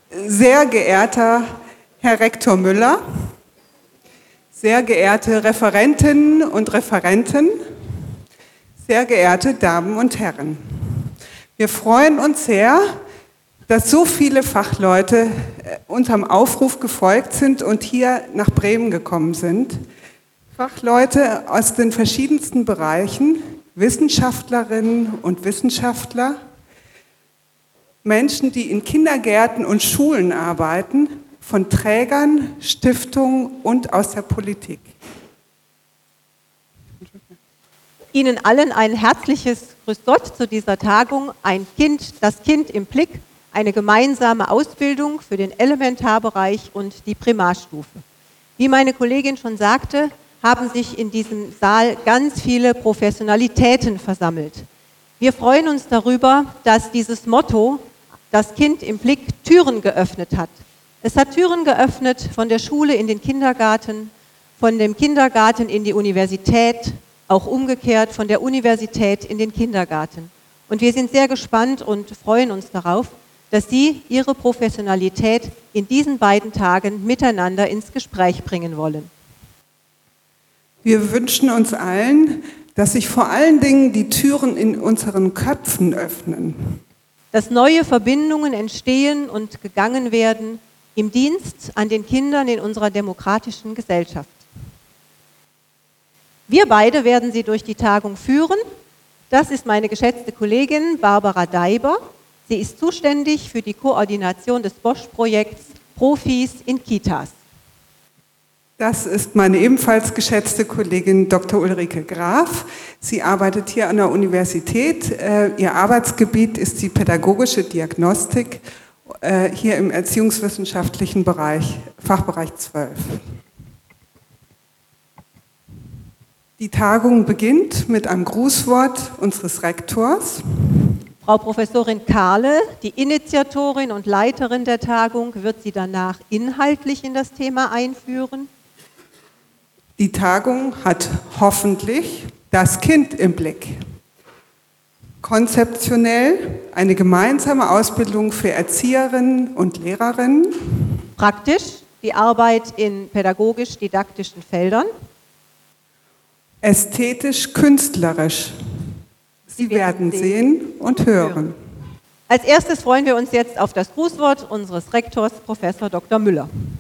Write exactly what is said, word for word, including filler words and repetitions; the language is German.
Sehr geehrter Herr Rektor Müller, sehr geehrte Referentinnen und Referenten, sehr geehrte Damen und Herren. Wir freuen uns sehr, dass so viele Fachleute unserem Aufruf gefolgt sind und hier nach Bremen gekommen sind. Fachleute aus den verschiedensten Bereichen, Wissenschaftlerinnen und Wissenschaftler, Menschen, die in Kindergärten und Schulen arbeiten, von Trägern, Stiftungen und aus der Politik. Ihnen allen ein herzliches Grüß Gott zu dieser Tagung. Ein Kind, das Kind im Blick, eine gemeinsame Ausbildung für den Elementarbereich und die Primarstufe. Wie meine Kollegin schon sagte, haben sich in diesem Saal ganz viele Professionalitäten versammelt. Wir freuen uns darüber, dass dieses Motto, das Kind im Blick, Türen geöffnet hat. Es hat Türen geöffnet von der Schule in den Kindergarten, von dem Kindergarten in die Universität, auch umgekehrt von der Universität in den Kindergarten. Und wir sind sehr gespannt und freuen uns darauf, dass Sie Ihre Professionalität in diesen beiden Tagen miteinander ins Gespräch bringen wollen. Wir wünschen uns allen, dass sich vor allen Dingen die Türen in unseren Köpfen öffnen. Dass neue Verbindungen entstehen und gegangen werden im Dienst an den Kindern in unserer demokratischen Gesellschaft. Wir beide werden Sie durch die Tagung führen. Das ist meine geschätzte Kollegin Barbara Deiber. Sie ist zuständig für die Koordination des Bosch-Projekts Profis in Kitas. Das ist meine ebenfalls geschätzte Kollegin Doktor Ulrike Graf. Sie arbeitet hier an der Universität. Ihr Arbeitsgebiet ist die pädagogische Diagnostik hier im erziehungswissenschaftlichen Bereich, Fachbereich zwölf. Die Tagung beginnt mit einem Grußwort unseres Rektors. Frau Professorin Kahle, die Initiatorin und Leiterin der Tagung, wird Sie danach inhaltlich in das Thema einführen. Die Tagung hat hoffentlich das Kind im Blick. Konzeptionell eine gemeinsame Ausbildung für Erzieherinnen und Lehrerinnen. Praktisch die Arbeit in pädagogisch-didaktischen Feldern. Ästhetisch-künstlerisch. Sie werden sehen und hören. Als erstes freuen wir uns jetzt auf das Grußwort unseres Rektors, Professor Doktor Müller.